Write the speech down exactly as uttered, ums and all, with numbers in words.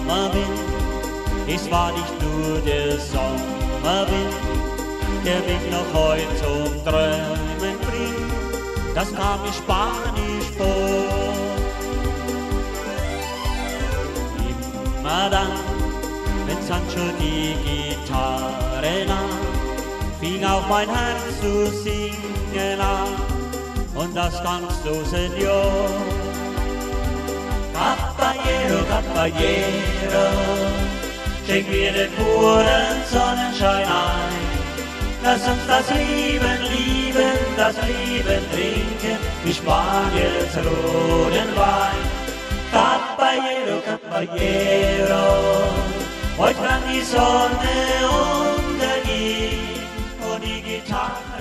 Sommerwind, es war nicht nur der Sommerwind, der mich noch heute zum Träumen bringt, das kam mir spanisch vor. Immer dann, wenn Sancho die Gitarre nahm, fing auch mein Herz zu singen an, und das kannst du, Senor. Caballero, Caballero, schenk mir den puren Sonnenschein ein. Lass uns das Leben lieben, das Leben trinken, wie Spaniens roten Wein. Caballero, Caballero, heute kann die Sonne untergehen und die Gitarre